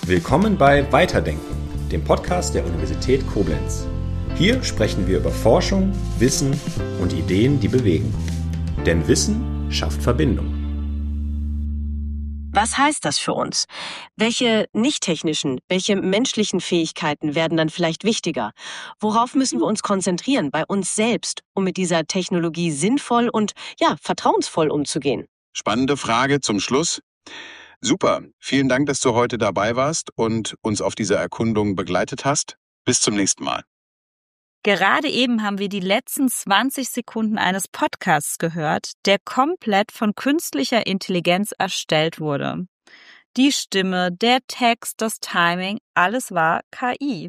Willkommen bei Weiterdenken, dem Podcast der Universität Koblenz. Hier sprechen wir über Forschung, Wissen und Ideen, die bewegen. Denn Wissen schafft Verbindung. Was heißt das für uns? Welche nicht technischen, welche menschlichen Fähigkeiten werden dann vielleicht wichtiger? Worauf müssen wir uns konzentrieren bei uns selbst, um mit dieser Technologie sinnvoll und vertrauensvoll umzugehen? Spannende Frage zum Schluss. Super, vielen Dank, dass du heute dabei warst und uns auf dieser Erkundung begleitet hast. Bis zum nächsten Mal. Gerade eben haben wir die letzten 20 Sekunden eines Podcasts gehört, der komplett von künstlicher Intelligenz erstellt wurde. Die Stimme, der Text, das Timing, alles war KI.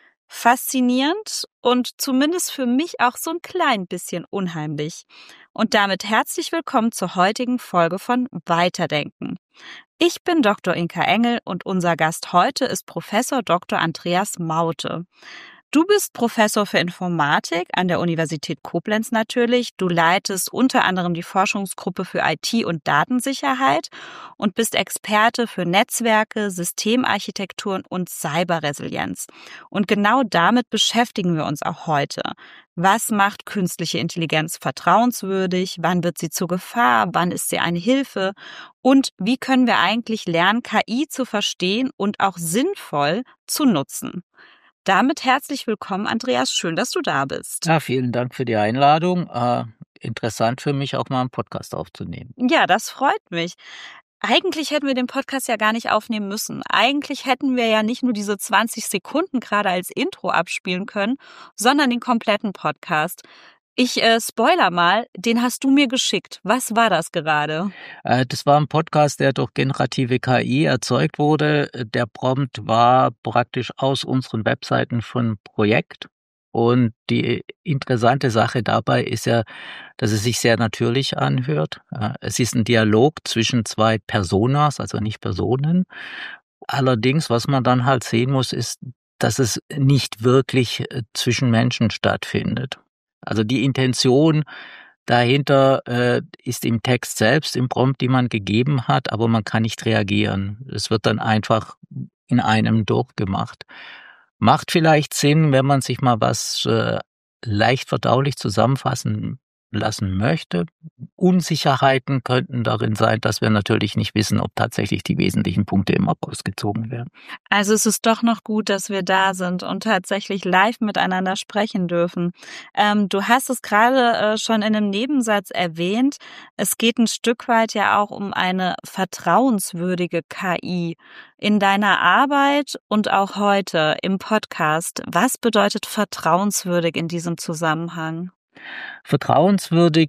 Faszinierend und zumindest für mich auch so ein klein bisschen unheimlich. Und damit herzlich willkommen zur heutigen Folge von Weiterdenken. Ich bin Dr. Inka Engel und unser Gast heute ist Professor Dr. Andreas Maute. Du bist Professor für Informatik an der Universität Koblenz natürlich. Du leitest unter anderem die Forschungsgruppe für IT- und Datensicherheit und bist Experte für Netzwerke, Systemarchitekturen und Cyberresilienz. Und genau damit beschäftigen wir uns auch heute. Was macht künstliche Intelligenz vertrauenswürdig? Wann wird sie zur Gefahr? Wann ist sie eine Hilfe? Und wie können wir eigentlich lernen, KI zu verstehen und auch sinnvoll zu nutzen? Damit herzlich willkommen, Andreas. Schön, dass du da bist. Ja, vielen Dank für die Einladung. Interessant für mich, auch mal einen Podcast aufzunehmen. Ja, das freut mich. Eigentlich hätten wir den Podcast ja gar nicht aufnehmen müssen. Eigentlich hätten wir ja nicht nur diese 20 Sekunden gerade als Intro abspielen können, sondern den kompletten Podcast. Ich spoiler mal, den hast du mir geschickt. Was war das gerade? Das war ein Podcast, der durch generative KI erzeugt wurde. Der Prompt war praktisch aus unseren Webseiten von Projekt. Und die interessante Sache dabei ist ja, dass es sich sehr natürlich anhört. Es ist ein Dialog zwischen zwei Personas, also nicht Personen. Allerdings, was man dann halt sehen muss, ist, dass es nicht wirklich zwischen Menschen stattfindet. Also die Intention dahinter ist im Text selbst, im Prompt, die man gegeben hat, aber man kann nicht reagieren. Es wird dann einfach in einem durchgemacht. Macht vielleicht Sinn, wenn man sich mal was leicht verdaulich zusammenfassen lassen möchte. Unsicherheiten könnten darin sein, dass wir natürlich nicht wissen, ob tatsächlich die wesentlichen Punkte immer rausgezogen werden. Also es ist doch noch gut, dass wir da sind und tatsächlich live miteinander sprechen dürfen. Du hast es gerade schon in einem Nebensatz erwähnt. Es geht ein Stück weit ja auch um eine vertrauenswürdige KI. In deiner Arbeit und auch heute im Podcast, was bedeutet vertrauenswürdig in diesem Zusammenhang? Vertrauenswürdig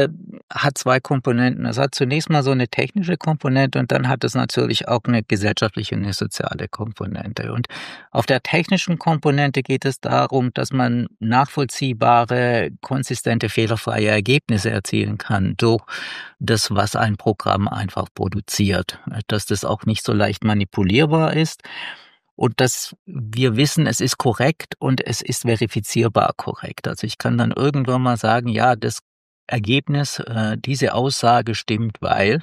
hat zwei Komponenten. Es hat zunächst mal so eine technische Komponente und dann hat es natürlich auch eine gesellschaftliche, eine soziale Komponente. Und auf der technischen Komponente geht es darum, dass man nachvollziehbare, konsistente, fehlerfreie Ergebnisse erzielen kann durch das, was ein Programm einfach produziert. Dass das auch nicht so leicht manipulierbar ist. Und dass wir wissen, es ist korrekt und es ist verifizierbar korrekt. Also ich kann dann irgendwann mal sagen, ja, das Ergebnis, diese Aussage stimmt, weil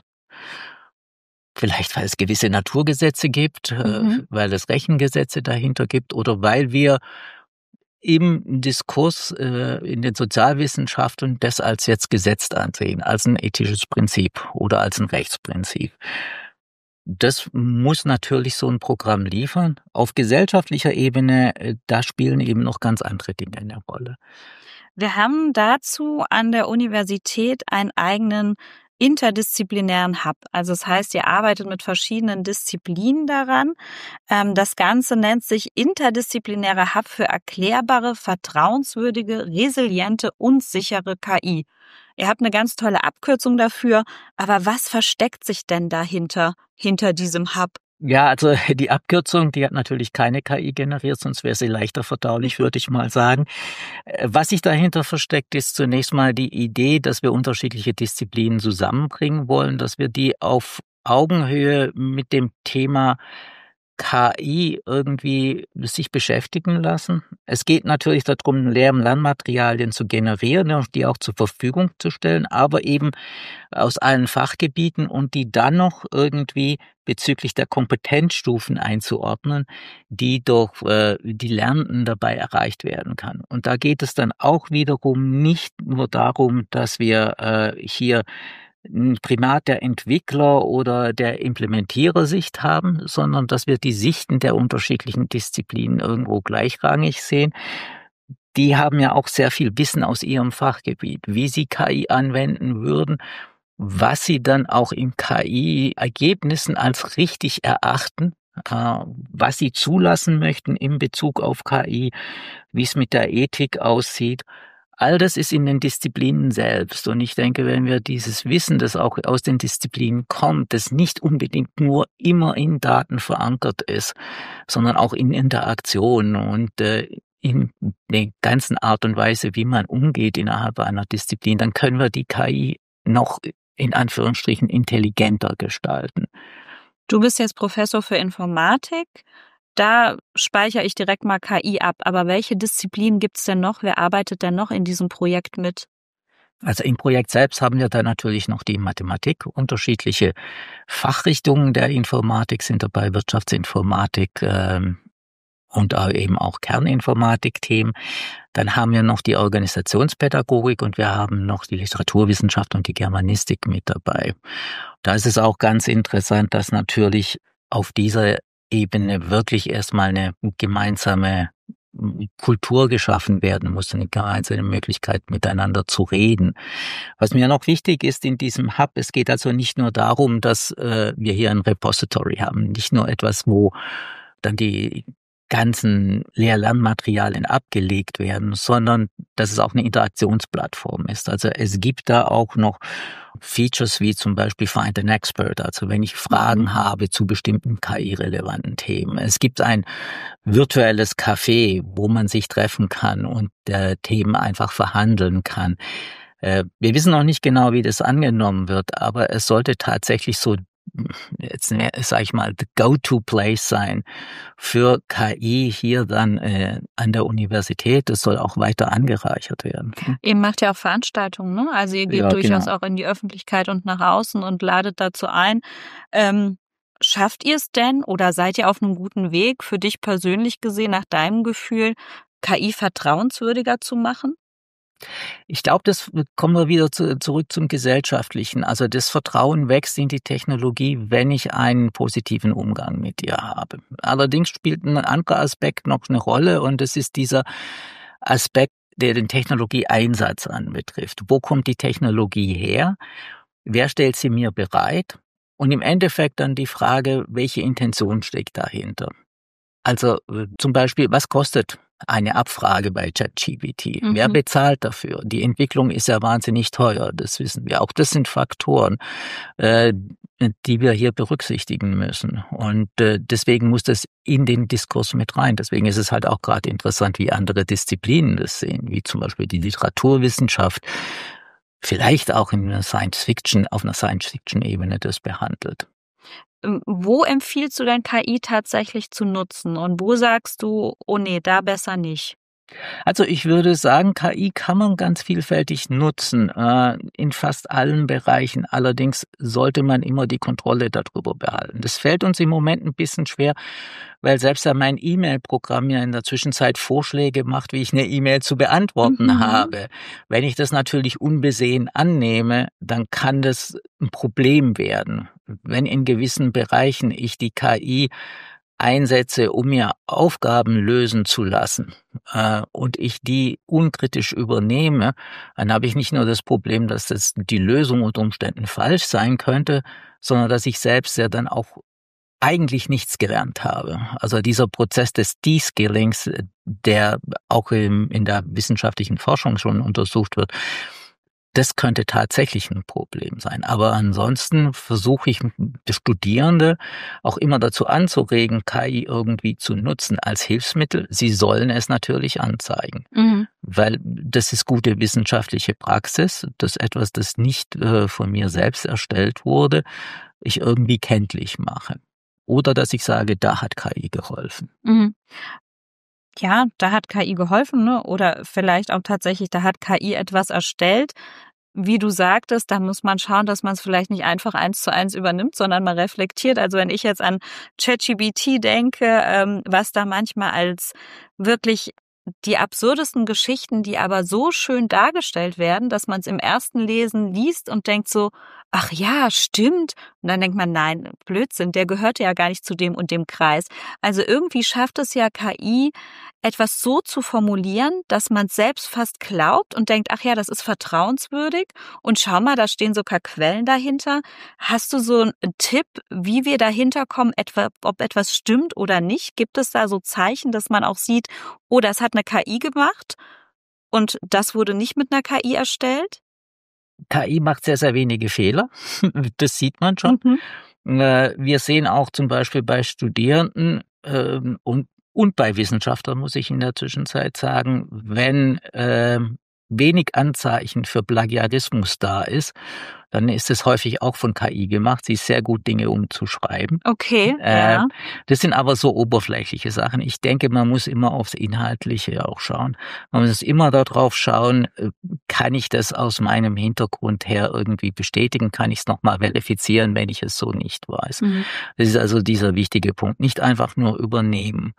es gewisse Naturgesetze gibt, weil es Rechengesetze dahinter gibt oder weil wir im Diskurs in den Sozialwissenschaften das als jetzt Gesetz ansehen, als ein ethisches Prinzip oder als ein Rechtsprinzip. Das muss natürlich so ein Programm liefern. Auf gesellschaftlicher Ebene, da spielen eben noch ganz andere Dinge eine Rolle. Wir haben dazu an der Universität einen eigenen interdisziplinären Hub. Also das heißt, ihr arbeitet mit verschiedenen Disziplinen daran. Das Ganze nennt sich Interdisziplinärer Hub für erklärbare, vertrauenswürdige, resiliente und sichere KI. Ihr habt eine ganz tolle Abkürzung dafür, aber was versteckt sich denn dahinter, hinter diesem Hub? Ja, also die Abkürzung, die hat natürlich keine KI generiert, sonst wäre sie leichter verdaulich, würde ich mal sagen. Was sich dahinter versteckt, ist zunächst mal die Idee, dass wir unterschiedliche Disziplinen zusammenbringen wollen, dass wir die auf Augenhöhe mit dem Thema KI irgendwie sich beschäftigen lassen. Es geht natürlich darum, Lernmaterialien zu generieren und die auch zur Verfügung zu stellen, aber eben aus allen Fachgebieten und die dann noch irgendwie bezüglich der Kompetenzstufen einzuordnen, die durch die Lernenden dabei erreicht werden kann. Und da geht es dann auch wiederum nicht nur darum, dass wir hier ein Primat der Entwickler oder der Implementierersicht haben, sondern dass wir die Sichten der unterschiedlichen Disziplinen irgendwo gleichrangig sehen. Die haben ja auch sehr viel Wissen aus ihrem Fachgebiet, wie sie KI anwenden würden, was sie dann auch in KI-Ergebnissen als richtig erachten, was sie zulassen möchten in Bezug auf KI, wie es mit der Ethik aussieht. All das ist in den Disziplinen selbst. Und ich denke, wenn wir dieses Wissen, das auch aus den Disziplinen kommt, das nicht unbedingt nur immer in Daten verankert ist, sondern auch in Interaktion und in der ganzen Art und Weise, wie man umgeht innerhalb einer Disziplin, dann können wir die KI noch in Anführungsstrichen intelligenter gestalten. Du bist jetzt Professor für Informatik. Da speichere ich direkt mal KI ab. Aber welche Disziplinen gibt es denn noch? Wer arbeitet denn noch in diesem Projekt mit? Also im Projekt selbst haben wir da natürlich noch die Mathematik. Unterschiedliche Fachrichtungen der Informatik sind dabei, Wirtschaftsinformatik und eben auch Kerninformatik-Themen. Dann haben wir noch die Organisationspädagogik und wir haben noch die Literaturwissenschaft und die Germanistik mit dabei. Da ist es auch ganz interessant, dass natürlich auf dieser Ebene wirklich erstmal eine gemeinsame Kultur geschaffen werden muss, eine gemeinsame Möglichkeit miteinander zu reden. Was mir noch wichtig ist in diesem Hub, es geht also nicht nur darum, dass wir hier ein Repository haben, nicht nur etwas, wo dann die ganzen Lehr-Lernmaterialien abgelegt werden, sondern dass es auch eine Interaktionsplattform ist. Also es gibt da auch noch Features wie zum Beispiel Find an Expert, also wenn ich Fragen habe zu bestimmten KI-relevanten Themen. Es gibt ein virtuelles Café, wo man sich treffen kann und Themen einfach verhandeln kann. Wir wissen noch nicht genau, wie das angenommen wird, aber es sollte tatsächlich so, jetzt sage ich mal, the go-to-place sein für KI hier dann an der Universität. Das soll auch weiter angereichert werden. Ihr macht ja auch Veranstaltungen, ne? Also ihr geht durchaus auch in die Öffentlichkeit und nach außen und ladet dazu ein. Schafft ihr es denn oder seid ihr auf einem guten Weg, für dich persönlich gesehen, nach deinem Gefühl, KI vertrauenswürdiger zu machen? Ich glaube, das kommen wir wieder zurück zum Gesellschaftlichen. Also das Vertrauen wächst in die Technologie, wenn ich einen positiven Umgang mit ihr habe. Allerdings spielt ein anderer Aspekt noch eine Rolle und das ist dieser Aspekt, der den Technologieeinsatz anbetrifft. Wo kommt die Technologie her? Wer stellt sie mir bereit? Und im Endeffekt dann die Frage, welche Intention steckt dahinter? Also zum Beispiel, was kostet eine Abfrage bei ChatGPT? Wer bezahlt dafür? Die Entwicklung ist ja wahnsinnig teuer, das wissen wir. Auch das sind Faktoren, die wir hier berücksichtigen müssen. Und deswegen muss das in den Diskurs mit rein. Deswegen ist es halt auch gerade interessant, wie andere Disziplinen das sehen, wie zum Beispiel die Literaturwissenschaft, vielleicht auch in einer Science-Fiction, auf einer Science-Fiction-Ebene das behandelt. Wo empfiehlst du denn KI tatsächlich zu nutzen und wo sagst du, oh nee, da besser nicht? Also ich würde sagen, KI kann man ganz vielfältig nutzen, in fast allen Bereichen. Allerdings sollte man immer die Kontrolle darüber behalten. Das fällt uns im Moment ein bisschen schwer, weil selbst ja mein E-Mail-Programm ja in der Zwischenzeit Vorschläge macht, wie ich eine E-Mail zu beantworten habe. Wenn ich das natürlich unbesehen annehme, dann kann das ein Problem werden. Wenn in gewissen Bereichen ich die KI einsetze, um mir Aufgaben lösen zu lassen und ich die unkritisch übernehme, dann habe ich nicht nur das Problem, dass das die Lösung unter Umständen falsch sein könnte, sondern dass ich selbst ja dann auch eigentlich nichts gelernt habe. Also dieser Prozess des De-Skillings, der auch in der wissenschaftlichen Forschung schon untersucht wird, das könnte tatsächlich ein Problem sein. Aber ansonsten versuche ich Studierende auch immer dazu anzuregen, KI irgendwie zu nutzen als Hilfsmittel. Sie sollen es natürlich anzeigen, weil das ist gute wissenschaftliche Praxis. Das ist etwas, das nicht von mir selbst erstellt wurde, ich irgendwie kenntlich mache. oder dass ich sage, da hat KI geholfen. Mhm. Ja, da hat KI geholfen, ne? Oder vielleicht auch tatsächlich, da hat KI etwas erstellt. Wie du sagtest, da muss man schauen, dass man es vielleicht nicht einfach 1:1 übernimmt, sondern mal reflektiert. Also wenn ich jetzt an ChatGPT denke, was da manchmal als wirklich die absurdesten Geschichten, die aber so schön dargestellt werden, dass man es im ersten Lesen liest und denkt so, ach ja, stimmt. Und dann denkt man, nein, Blödsinn, der gehörte ja gar nicht zu dem und dem Kreis. Also irgendwie schafft es ja KI, etwas so zu formulieren, dass man es selbst fast glaubt und denkt, ach ja, das ist vertrauenswürdig. Und schau mal, da stehen sogar Quellen dahinter. Hast du so einen Tipp, wie wir dahinter kommen, ob etwas stimmt oder nicht? Gibt es da so Zeichen, dass man auch sieht, oh, das hat eine KI gemacht und das wurde nicht mit einer KI erstellt? KI macht sehr, sehr wenige Fehler. Das sieht man schon. Wir sehen auch zum Beispiel bei Studierenden und bei Wissenschaftlern, muss ich in der Zwischenzeit sagen, wenn wenig Anzeichen für Plagiarismus da ist, dann ist es häufig auch von KI gemacht. Sie ist sehr gut, Dinge umzuschreiben. Okay, ja. Das sind aber so oberflächliche Sachen. Ich denke, man muss immer aufs Inhaltliche auch schauen. Man muss immer darauf schauen, kann ich das aus meinem Hintergrund her irgendwie bestätigen? Kann ich es nochmal verifizieren, wenn ich es so nicht weiß? Das ist also dieser wichtige Punkt. Nicht einfach nur übernehmen.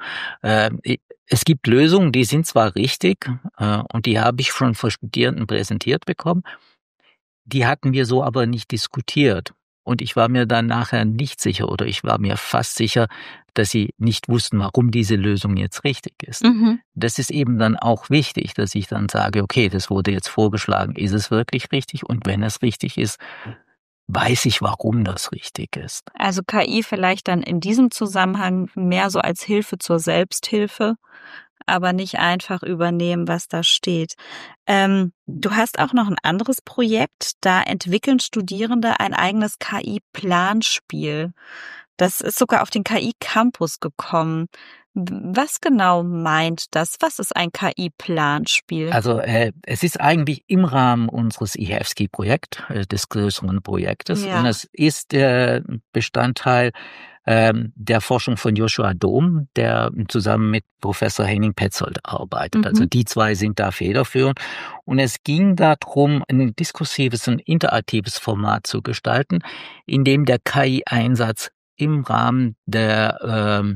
Es gibt Lösungen, die sind zwar richtig und die habe ich schon von Studierenden präsentiert bekommen, die hatten wir so aber nicht diskutiert. Und ich war mir dann nachher nicht sicher oder ich war mir fast sicher, dass sie nicht wussten, warum diese Lösung jetzt richtig ist. Das ist eben dann auch wichtig, dass ich dann sage, okay, das wurde jetzt vorgeschlagen, ist es wirklich richtig? Und wenn es richtig ist, weiß ich, warum das richtig ist. Also KI vielleicht dann in diesem Zusammenhang mehr so als Hilfe zur Selbsthilfe, aber nicht einfach übernehmen, was da steht. Du hast auch noch ein anderes Projekt, da entwickeln Studierende ein eigenes KI-Planspiel. Das ist sogar auf den KI-Campus gekommen. Was genau meint das? Was ist ein KI-Planspiel? Also es ist eigentlich im Rahmen unseres IHEVSKI-Projekts, des größeren Projektes. Ja. Und es ist Bestandteil der Forschung von Joshua Dohm, der zusammen mit Professor Henning Petzold arbeitet. Also die zwei sind da federführend. Und es ging darum, ein diskursives und interaktives Format zu gestalten, in dem der KI-Einsatz im Rahmen der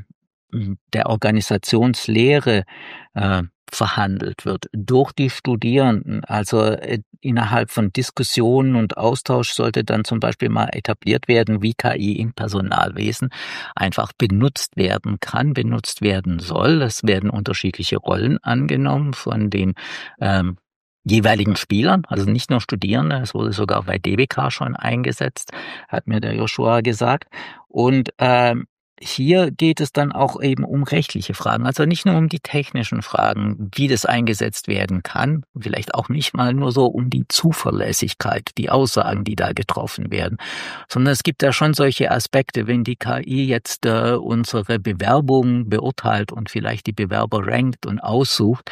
Organisationslehre verhandelt wird durch die Studierenden. Also innerhalb von Diskussionen und Austausch sollte dann zum Beispiel mal etabliert werden, wie KI im Personalwesen einfach benutzt werden kann, benutzt werden soll. Es werden unterschiedliche Rollen angenommen von den jeweiligen Spielern, also nicht nur Studierende, es wurde sogar bei DBK schon eingesetzt, hat mir der Joshua gesagt. Und hier geht es dann auch eben um rechtliche Fragen, also nicht nur um die technischen Fragen, wie das eingesetzt werden kann, vielleicht auch nicht mal nur so um die Zuverlässigkeit, die Aussagen, die da getroffen werden, sondern es gibt ja schon solche Aspekte, wenn die KI jetzt unsere Bewerbung beurteilt und vielleicht die Bewerber rankt und aussucht,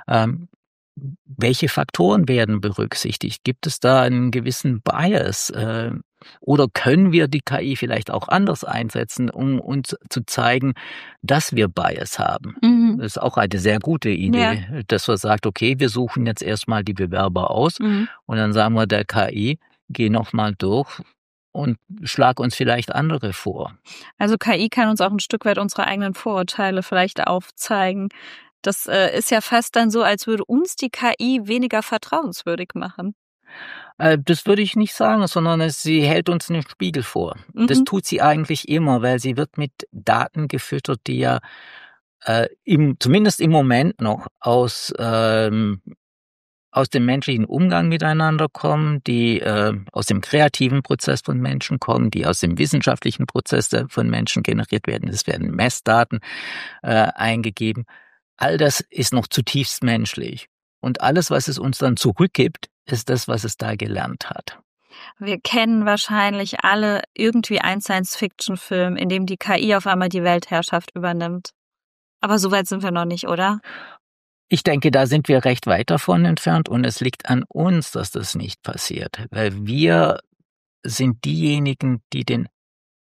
welche Faktoren werden berücksichtigt? Gibt es da einen gewissen Bias? Oder können wir die KI vielleicht auch anders einsetzen, um uns zu zeigen, dass wir Bias haben? Das ist auch eine sehr gute Idee, dass man sagt, okay, wir suchen jetzt erstmal die Bewerber aus und dann sagen wir der KI, geh nochmal durch und schlag uns vielleicht andere vor. Also KI kann uns auch ein Stück weit unsere eigenen Vorurteile vielleicht aufzeigen. Das ist ja fast dann so, als würde uns die KI weniger vertrauenswürdig machen. Das würde ich nicht sagen, sondern sie hält uns einen Spiegel vor. Das tut sie eigentlich immer, weil sie wird mit Daten gefüttert, die ja zumindest im Moment noch aus dem menschlichen Umgang miteinander kommen, die aus dem kreativen Prozess von Menschen kommen, die aus dem wissenschaftlichen Prozess von Menschen generiert werden. Es werden Messdaten eingegeben. All das ist noch zutiefst menschlich. Und alles, was es uns dann zurückgibt, ist das, was es da gelernt hat. Wir kennen wahrscheinlich alle irgendwie einen Science-Fiction-Film, in dem die KI auf einmal die Weltherrschaft übernimmt. Aber so weit sind wir noch nicht, oder? Ich denke, da sind wir recht weit davon entfernt und es liegt an uns, dass das nicht passiert. Weil wir sind diejenigen, die den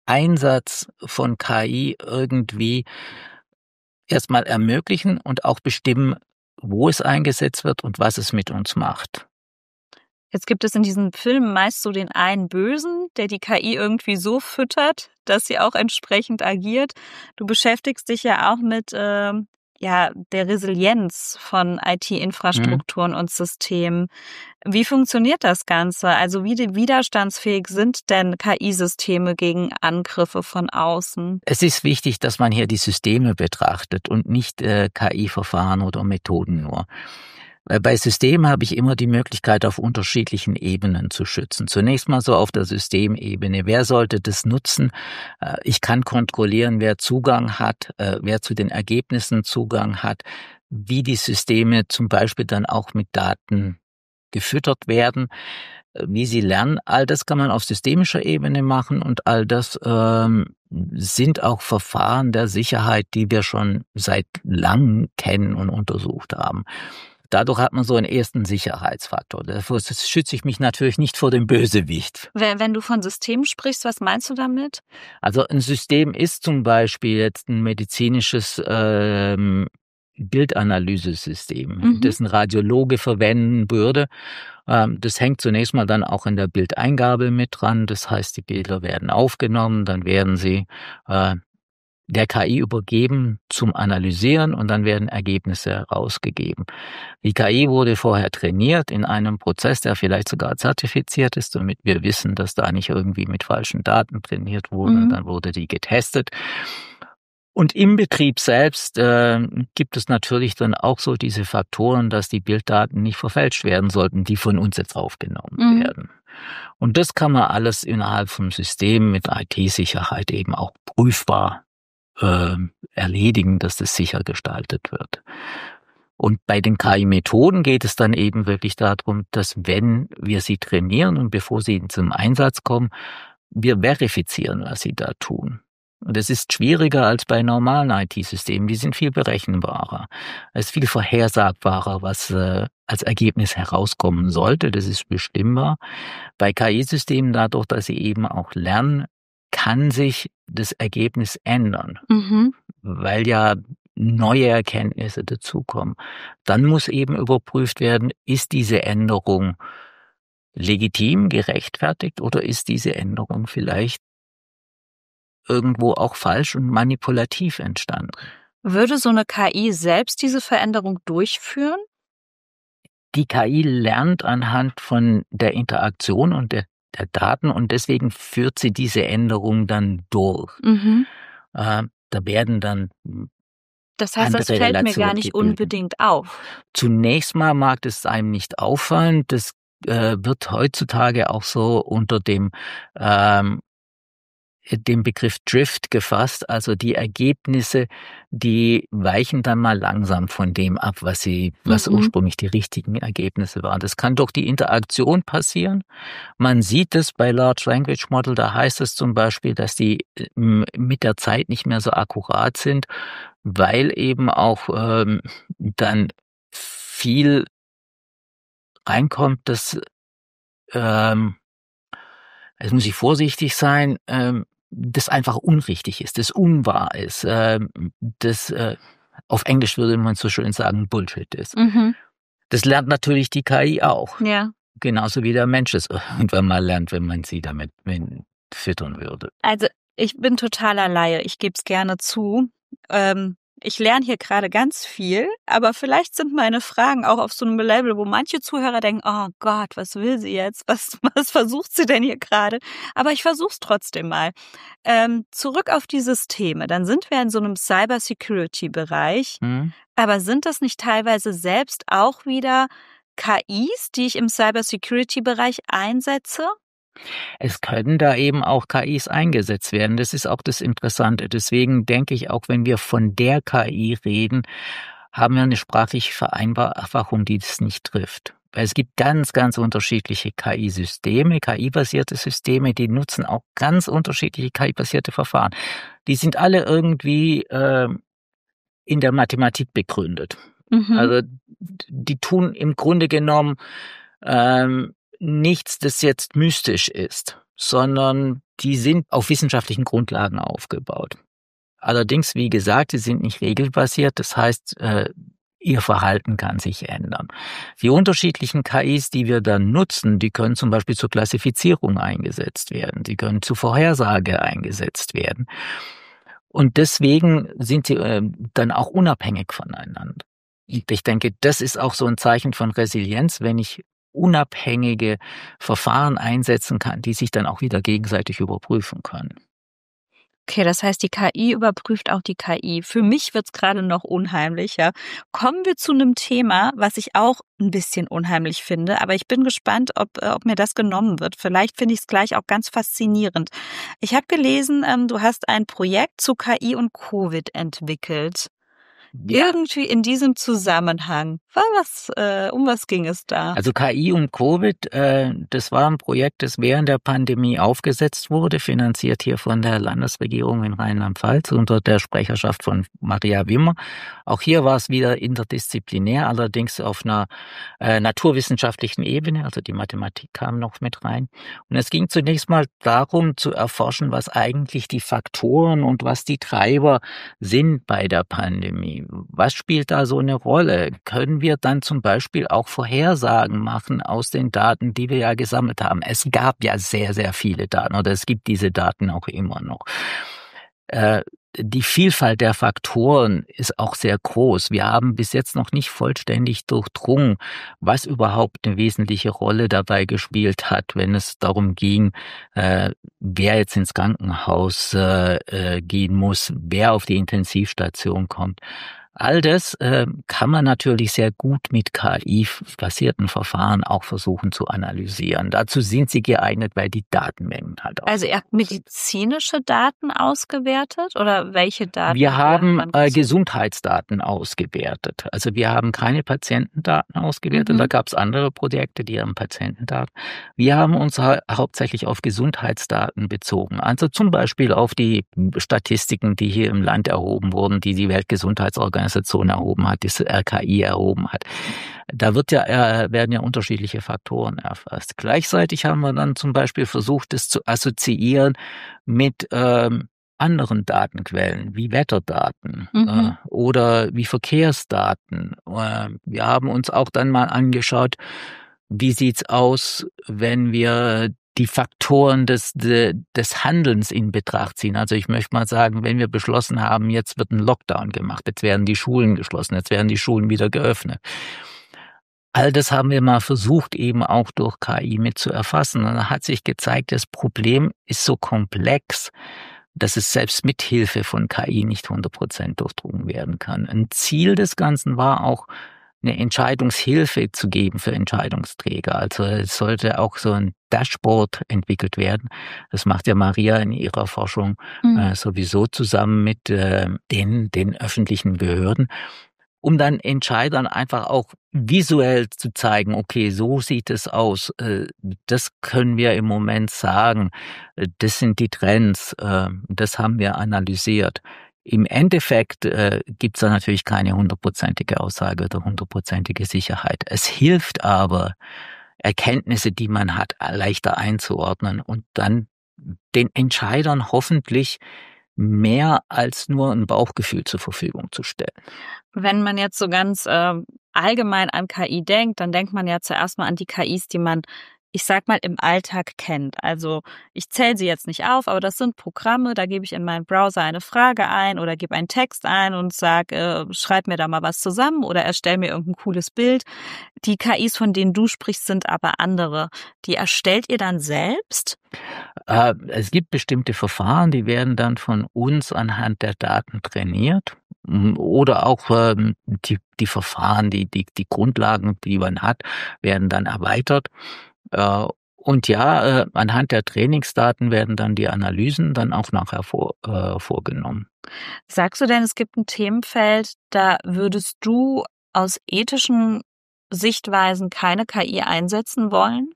Einsatz von KI irgendwie erstmal ermöglichen und auch bestimmen, wo es eingesetzt wird und was es mit uns macht. Jetzt gibt es in diesen Filmen meist so den einen Bösen, der die KI irgendwie so füttert, dass sie auch entsprechend agiert. Du beschäftigst dich ja auch mit der Resilienz von IT-Infrastrukturen und Systemen. Wie funktioniert das Ganze? Also wie widerstandsfähig sind denn KI-Systeme gegen Angriffe von außen? Es ist wichtig, dass man hier die Systeme betrachtet und nicht KI-Verfahren oder Methoden nur. Bei Systemen habe ich immer die Möglichkeit, auf unterschiedlichen Ebenen zu schützen. Zunächst mal so auf der Systemebene. Wer sollte das nutzen? Ich kann kontrollieren, wer Zugang hat, wer zu den Ergebnissen Zugang hat, wie die Systeme zum Beispiel dann auch mit Daten gefüttert werden, wie sie lernen. All das kann man auf systemischer Ebene machen und all das sind auch Verfahren der Sicherheit, die wir schon seit langem kennen und untersucht haben. Dadurch hat man so einen ersten Sicherheitsfaktor. Dafür schütze ich mich natürlich nicht vor dem Bösewicht. Wenn du von Systemen sprichst, was meinst du damit? Also ein System ist zum Beispiel jetzt ein medizinisches Bildanalysesystem, das ein Radiologe verwenden würde. Das hängt zunächst mal dann auch in der Bildeingabe mit dran. Das heißt, die Bilder werden aufgenommen, dann werden sie der KI übergeben zum Analysieren und dann werden Ergebnisse herausgegeben. Die KI wurde vorher trainiert in einem Prozess, der vielleicht sogar zertifiziert ist, damit wir wissen, dass da nicht irgendwie mit falschen Daten trainiert wurde. Dann wurde die getestet. Und im Betrieb selbst gibt es natürlich dann auch so diese Faktoren, dass die Bilddaten nicht verfälscht werden sollten, die von uns jetzt aufgenommen werden. Und das kann man alles innerhalb vom System mit IT-Sicherheit eben auch prüfbar erledigen, dass das sicher gestaltet wird. Und bei den KI-Methoden geht es dann eben wirklich darum, dass wenn wir sie trainieren und bevor sie zum Einsatz kommen, wir verifizieren, was sie da tun. Und es ist schwieriger als bei normalen IT-Systemen, die sind viel berechenbarer. Es ist viel vorhersagbarer, was als Ergebnis herauskommen sollte, das ist bestimmbar. Bei KI-Systemen, dadurch, dass sie eben auch lernen, kann sich das Ergebnis ändern, weil ja neue Erkenntnisse dazukommen. Dann muss eben überprüft werden, ist diese Änderung legitim, gerechtfertigt oder ist diese Änderung vielleicht irgendwo auch falsch und manipulativ entstanden. Würde so eine KI selbst diese Veränderung durchführen? Die KI lernt anhand von der Interaktion und der Daten und deswegen führt sie diese Änderung dann durch. Da werden dann das heißt, das fällt mir gar nicht unbedingt auf. Zunächst mal mag es einem nicht auffallen. Das wird heutzutage auch so unter dem Begriff Drift gefasst, also die Ergebnisse, die weichen dann mal langsam von dem ab, was ursprünglich die richtigen Ergebnisse waren. Das kann durch die Interaktion passieren. Man sieht es bei Large Language Model, da heißt es zum Beispiel, dass die mit der Zeit nicht mehr so akkurat sind, weil eben auch dann viel reinkommt, dass jetzt muss ich vorsichtig sein, das einfach unrichtig ist, das unwahr ist, das auf Englisch würde man so schön sagen, Bullshit ist. Das lernt natürlich die KI auch. Ja. Genauso wie der Mensch es irgendwann mal lernt, wenn man sie damit füttern würde. Also ich bin totaler Laie, ich gebe es gerne zu. Ich lerne hier gerade ganz viel, aber vielleicht sind meine Fragen auch auf so einem Level, wo manche Zuhörer denken, oh Gott, was will sie jetzt? Was versucht sie denn hier gerade? Aber ich versuche es trotzdem mal. Zurück auf die Systeme, dann sind wir in so einem Cyber-Security-Bereich, aber sind das nicht teilweise selbst auch wieder KIs, die ich im Cyber-Security-Bereich einsetze? Es können da eben auch KIs eingesetzt werden. Das ist auch das Interessante. Deswegen denke ich, auch wenn wir von der KI reden, haben wir eine sprachliche Vereinfachung, die das nicht trifft. Weil es gibt ganz, ganz unterschiedliche KI-Systeme, KI-basierte Systeme, die nutzen auch ganz unterschiedliche KI-basierte Verfahren. Die sind alle irgendwie in der Mathematik begründet. Also die tun im Grunde genommen nichts, das jetzt mystisch ist, sondern die sind auf wissenschaftlichen Grundlagen aufgebaut. Allerdings, wie gesagt, sie sind nicht regelbasiert. Das heißt, ihr Verhalten kann sich ändern. Die unterschiedlichen KIs, die wir dann nutzen, die können zum Beispiel zur Klassifizierung eingesetzt werden. Die können zur Vorhersage eingesetzt werden. Und deswegen sind sie dann auch unabhängig voneinander. Ich denke, das ist auch so ein Zeichen von Resilienz, wenn ich unabhängige Verfahren einsetzen kann, die sich dann auch wieder gegenseitig überprüfen können. Okay, das heißt, die KI überprüft auch die KI. Für mich wird's gerade noch unheimlicher. Kommen wir zu einem Thema, was ich auch ein bisschen unheimlich finde, aber ich bin gespannt, ob mir das genommen wird. Vielleicht finde ich es gleich auch ganz faszinierend. Ich habe gelesen, du hast ein Projekt zu KI und Covid entwickelt. Ja. Irgendwie in diesem Zusammenhang. Um was ging es da? Also KI und Covid, das war ein Projekt, das während der Pandemie aufgesetzt wurde, finanziert hier von der Landesregierung in Rheinland-Pfalz unter der Sprecherschaft von Maria Wimmer. Auch hier war es wieder interdisziplinär, allerdings auf einer naturwissenschaftlichen Ebene, also die Mathematik kam noch mit rein. Und es ging zunächst mal darum zu erforschen, was eigentlich die Faktoren und was die Treiber sind bei der Pandemie. Was spielt da so eine Rolle? Können wir dann zum Beispiel auch Vorhersagen machen aus den Daten, die wir ja gesammelt haben? Es gab ja sehr, sehr viele Daten oder es gibt diese Daten auch immer noch. Die Vielfalt der Faktoren ist auch sehr groß. Wir haben bis jetzt noch nicht vollständig durchdrungen, was überhaupt eine wesentliche Rolle dabei gespielt hat, wenn es darum ging, wer jetzt ins Krankenhaus gehen muss, wer auf die Intensivstation kommt. All das kann man natürlich sehr gut mit KI-basierten Verfahren auch versuchen zu analysieren. Dazu sind sie geeignet, weil die Datenmengen halt auch. Also ihr habt medizinische Daten ausgewertet oder welche Daten? Wir haben Gesundheitsdaten ausgewertet. Also wir haben keine Patientendaten ausgewertet. Da gab es andere Projekte, die haben Patientendaten. Wir haben uns hauptsächlich auf Gesundheitsdaten bezogen. Also zum Beispiel auf die Statistiken, die hier im Land erhoben wurden, die Weltgesundheitsorganisation erhoben hat, das RKI erhoben hat. Da werden ja unterschiedliche Faktoren erfasst. Gleichzeitig haben wir dann zum Beispiel versucht, das zu assoziieren mit anderen Datenquellen, wie Wetterdaten oder wie Verkehrsdaten. Wir haben uns auch dann mal angeschaut, wie sieht's aus, wenn wir die Faktoren des Handelns in Betracht ziehen. Also ich möchte mal sagen, wenn wir beschlossen haben, jetzt wird ein Lockdown gemacht, jetzt werden die Schulen geschlossen, jetzt werden die Schulen wieder geöffnet. All das haben wir mal versucht, eben auch durch KI mit zu erfassen. Und da hat sich gezeigt, das Problem ist so komplex, dass es selbst mit Hilfe von KI nicht 100% durchdrungen werden kann. Ein Ziel des Ganzen war auch, eine Entscheidungshilfe zu geben für Entscheidungsträger. Also es sollte auch so ein Dashboard entwickelt werden. Das macht ja Maria in ihrer Forschung sowieso zusammen mit den öffentlichen Behörden, um dann Entscheidern einfach auch visuell zu zeigen, okay, so sieht es aus, das können wir im Moment sagen, das sind die Trends, das haben wir analysiert. Im Endeffekt gibt's da natürlich keine 100%ige Aussage oder 100%ige Sicherheit. Es hilft aber, Erkenntnisse, die man hat, leichter einzuordnen und dann den Entscheidern hoffentlich mehr als nur ein Bauchgefühl zur Verfügung zu stellen. Wenn man jetzt so ganz allgemein an KI denkt, dann denkt man ja zuerst mal an die KIs, die man, ich sag mal, im Alltag kennt. Also ich zähle sie jetzt nicht auf, aber das sind Programme, da gebe ich in meinen Browser eine Frage ein oder gebe einen Text ein und sage, schreib mir da mal was zusammen oder erstell mir irgendein cooles Bild. Die KIs, von denen du sprichst, sind aber andere. Die erstellt ihr dann selbst? Es gibt bestimmte Verfahren, die werden dann von uns anhand der Daten trainiert. Oder auch die Verfahren, die Grundlagen, die man hat, werden dann erweitert. Und ja, anhand der Trainingsdaten werden dann die Analysen dann auch nachher vorgenommen. Sagst du denn, es gibt ein Themenfeld, da würdest du aus ethischen Sichtweisen keine KI einsetzen wollen?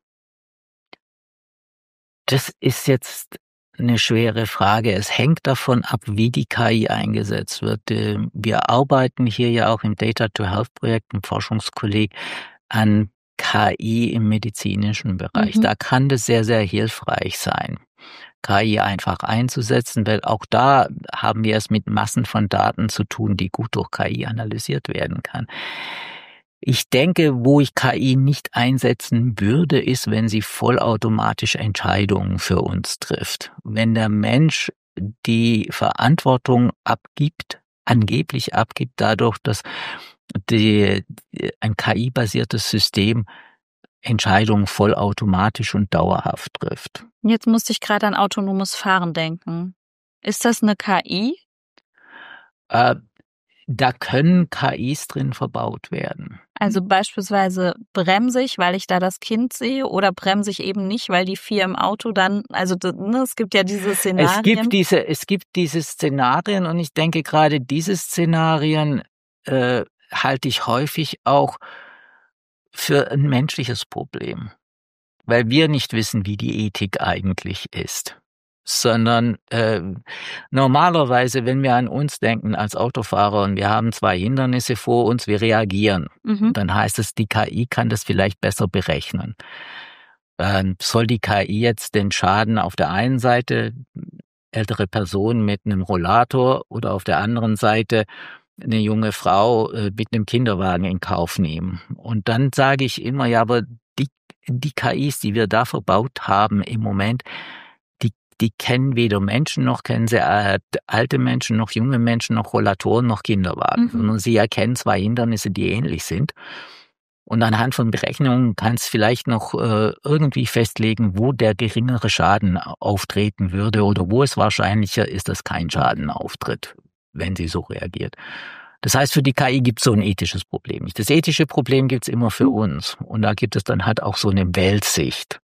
Das ist jetzt eine schwere Frage. Es hängt davon ab, wie die KI eingesetzt wird. Wir arbeiten hier ja auch im Data-to-Health-Projekt, im Forschungskolleg, an KI im medizinischen Bereich. Da kann das sehr, sehr hilfreich sein. KI einfach einzusetzen, weil auch da haben wir es mit Massen von Daten zu tun, die gut durch KI analysiert werden kann. Ich denke, wo ich KI nicht einsetzen würde, ist, wenn sie vollautomatisch Entscheidungen für uns trifft. Wenn der Mensch die Verantwortung angeblich abgibt, dadurch, dass ein KI-basiertes System Entscheidungen vollautomatisch und dauerhaft trifft. Jetzt musste ich gerade an autonomes Fahren denken. Ist das eine KI? Da können KIs drin verbaut werden. Also beispielsweise bremse ich, weil ich da das Kind sehe, oder bremse ich eben nicht, weil die 4 im Auto dann, also es gibt ja diese Szenarien. Es gibt diese Szenarien und ich denke gerade diese Szenarien halte ich häufig auch für ein menschliches Problem, weil wir nicht wissen, wie die Ethik eigentlich ist. Sondern normalerweise, wenn wir an uns denken als Autofahrer und wir haben 2 Hindernisse vor uns, wir reagieren. Dann heißt es, die KI kann das vielleicht besser berechnen. Soll die KI jetzt den Schaden auf der einen Seite, ältere Person mit einem Rollator, oder auf der anderen Seite eine junge Frau mit einem Kinderwagen in Kauf nehmen? Und dann sage ich immer, ja, aber die KIs, die wir da verbaut haben im Moment, die kennen weder Menschen, noch kennen sie alte Menschen, noch junge Menschen, noch Rollatoren, noch Kinderwagen. Sondern sie erkennen 2 Hindernisse, die ähnlich sind. Und anhand von Berechnungen kann es vielleicht noch irgendwie festlegen, wo der geringere Schaden auftreten würde oder wo es wahrscheinlicher ist, dass kein Schaden auftritt, wenn sie so reagiert. Das heißt, für die KI gibt es so ein ethisches Problem nicht. Das ethische Problem gibt es immer für uns. Und da gibt es dann halt auch so eine Weltsicht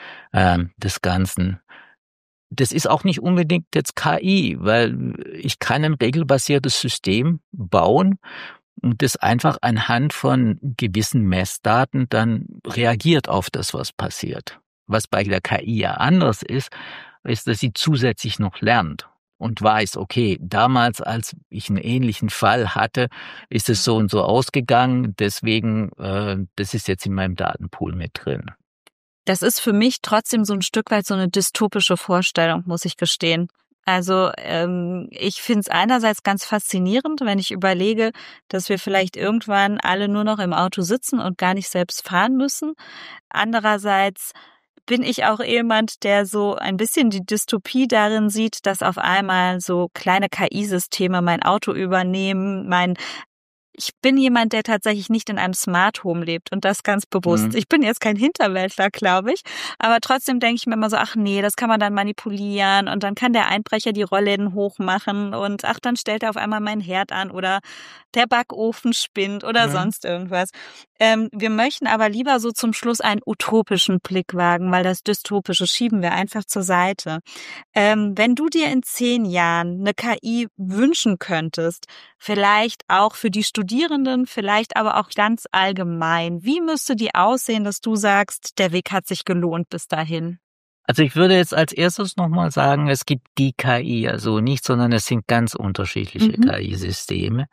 des Ganzen. Das ist auch nicht unbedingt jetzt KI, weil ich kann ein regelbasiertes System bauen und das einfach anhand von gewissen Messdaten dann reagiert auf das, was passiert. Was bei der KI ja anders ist, dass sie zusätzlich noch lernt und weiß, okay, damals, als ich einen ähnlichen Fall hatte, ist es so und so ausgegangen, deswegen, das ist jetzt in meinem Datenpool mit drin. Das ist für mich trotzdem so ein Stück weit so eine dystopische Vorstellung, muss ich gestehen. Also ich finde es einerseits ganz faszinierend, wenn ich überlege, dass wir vielleicht irgendwann alle nur noch im Auto sitzen und gar nicht selbst fahren müssen. Andererseits bin ich auch jemand, der so ein bisschen die Dystopie darin sieht, dass auf einmal so kleine KI-Systeme mein Auto übernehmen, ich bin jemand, der tatsächlich nicht in einem Smart Home lebt und das ganz bewusst. Ich bin jetzt kein Hinterwäldler, glaube ich, aber trotzdem denke ich mir immer so, ach nee, das kann man dann manipulieren und dann kann der Einbrecher die Rollläden hochmachen und ach, dann stellt er auf einmal meinen Herd an oder der Backofen spinnt oder sonst irgendwas. Wir möchten aber lieber so zum Schluss einen utopischen Blick wagen, weil das Dystopische schieben wir einfach zur Seite. Wenn du dir in 10 Jahren eine KI wünschen könntest, vielleicht auch für die Studierenden, vielleicht aber auch ganz allgemein, wie müsste die aussehen, dass du sagst, der Weg hat sich gelohnt bis dahin? Also ich würde jetzt als erstes nochmal sagen, es gibt die KI, also nicht, sondern es sind ganz unterschiedliche KI-Systeme.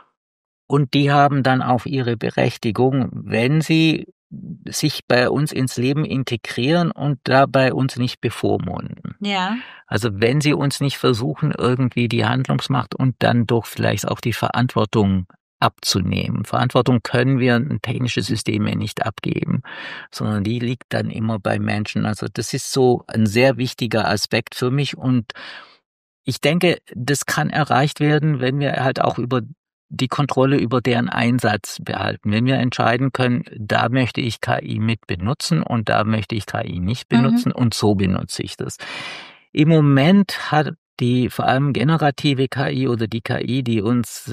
Und die haben dann auch ihre Berechtigung, wenn sie sich bei uns ins Leben integrieren und dabei uns nicht bevormunden. Ja. Also wenn sie uns nicht versuchen, irgendwie die Handlungsmacht und dann doch vielleicht auch die Verantwortung abzunehmen. Verantwortung können wir in technische Systeme nicht abgeben, sondern die liegt dann immer bei Menschen. Also das ist so ein sehr wichtiger Aspekt für mich und ich denke, das kann erreicht werden, wenn wir halt auch über die Kontrolle über deren Einsatz behalten. Wenn wir entscheiden können, da möchte ich KI mit benutzen und da möchte ich KI nicht benutzen und so benutze ich das. Im Moment hat die vor allem generative KI oder die KI, die uns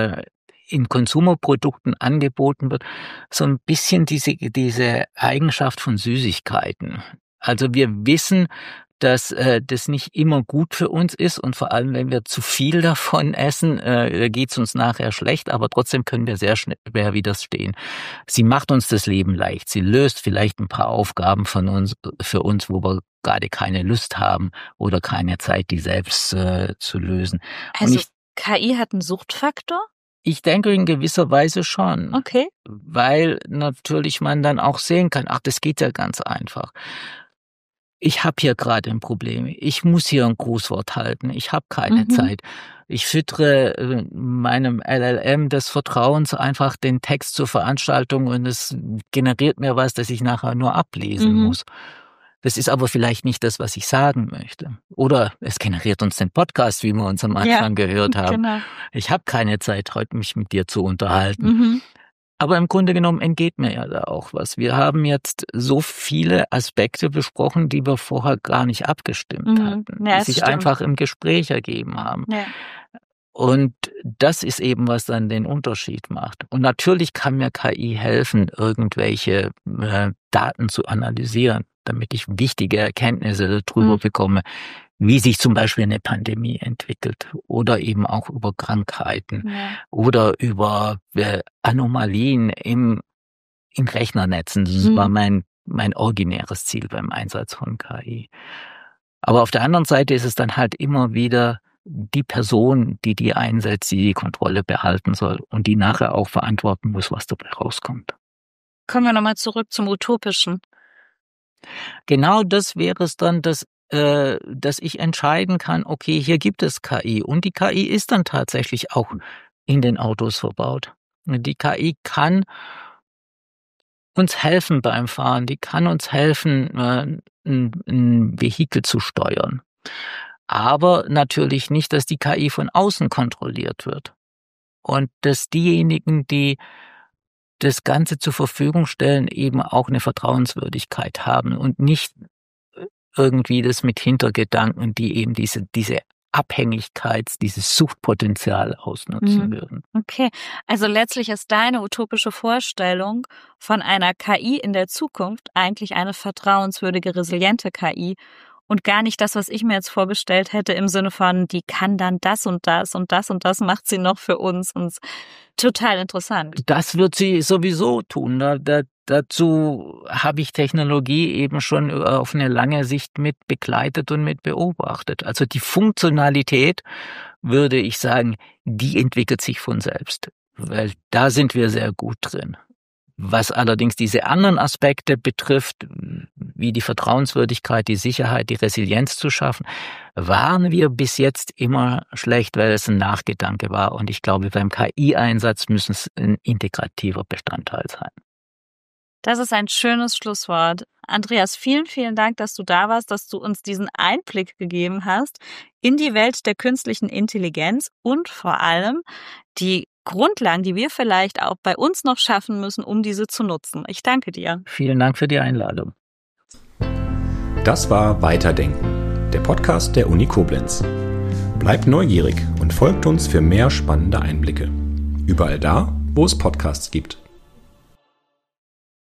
in Konsumerprodukten angeboten wird, so ein bisschen diese Eigenschaft von Süßigkeiten. Also wir wissen, dass das nicht immer gut für uns ist und vor allem, wenn wir zu viel davon essen, geht's uns nachher schlecht, aber trotzdem können wir sehr schwer widerstehen. Sie macht uns das Leben leicht. Sie löst vielleicht ein paar Aufgaben für uns, wo wir gerade keine Lust haben oder keine Zeit, die selbst zu lösen. Also KI hat einen Suchtfaktor? Ich denke in gewisser Weise schon. Okay. Weil natürlich man dann auch sehen kann, ach, das geht ja ganz einfach. ich habe hier gerade ein Problem, ich muss hier ein Grußwort halten, ich habe keine Zeit. Ich füttere meinem LLM des Vertrauens einfach den Text zur Veranstaltung und es generiert mir was, das ich nachher nur ablesen muss. Das ist aber vielleicht nicht das, was ich sagen möchte. Oder es generiert uns den Podcast, wie wir uns am Anfang gehört haben. Genau. Ich habe keine Zeit, heute mich mit dir zu unterhalten. Aber im Grunde genommen entgeht mir ja da auch was. Wir haben jetzt so viele Aspekte besprochen, die wir vorher gar nicht abgestimmt hatten, die sich einfach im Gespräch ergeben haben. Ja. Und das ist eben, was dann den Unterschied macht. Und natürlich kann mir KI helfen, irgendwelche Daten zu analysieren, damit ich wichtige Erkenntnisse darüber bekomme, wie sich zum Beispiel eine Pandemie entwickelt oder eben auch über Krankheiten oder über Anomalien in Rechnernetzen. Das war mein originäres Ziel beim Einsatz von KI. Aber auf der anderen Seite ist es dann halt immer wieder die Person, die einsetzt, die Kontrolle behalten soll und die nachher auch verantworten muss, was dabei rauskommt. Kommen wir nochmal zurück zum Utopischen. Genau das wäre es dann, dass ich entscheiden kann, okay, hier gibt es KI und die KI ist dann tatsächlich auch in den Autos verbaut. Die KI kann uns helfen beim Fahren, die kann uns helfen, ein Vehikel zu steuern. Aber natürlich nicht, dass die KI von außen kontrolliert wird und dass diejenigen, die das Ganze zur Verfügung stellen, eben auch eine Vertrauenswürdigkeit haben und nicht irgendwie das mit Hintergedanken, die eben diese dieses Suchtpotenzial ausnutzen würden. Okay, also letztlich ist deine utopische Vorstellung von einer KI in der Zukunft eigentlich eine vertrauenswürdige, resiliente KI und gar nicht das, was ich mir jetzt vorgestellt hätte im Sinne von, die kann dann das und das und das und das macht sie noch für uns und total interessant. Das wird sie sowieso tun. Dazu habe ich Technologie eben schon auf eine lange Sicht mit begleitet und mit beobachtet. Also die Funktionalität, würde ich sagen, die entwickelt sich von selbst, weil da sind wir sehr gut drin. Was allerdings diese anderen Aspekte betrifft, wie die Vertrauenswürdigkeit, die Sicherheit, die Resilienz zu schaffen, waren wir bis jetzt immer schlecht, weil es ein Nachgedanke war. Und ich glaube, beim KI-Einsatz müssen es ein integrativer Bestandteil sein. Das ist ein schönes Schlusswort. Andreas, vielen, vielen Dank, dass du da warst, dass du uns diesen Einblick gegeben hast in die Welt der künstlichen Intelligenz und vor allem die Grundlagen, die wir vielleicht auch bei uns noch schaffen müssen, um diese zu nutzen. Ich danke dir. Vielen Dank für die Einladung. Das war Weiterdenken, der Podcast der Uni Koblenz. Bleibt neugierig und folgt uns für mehr spannende Einblicke. Überall da, wo es Podcasts gibt.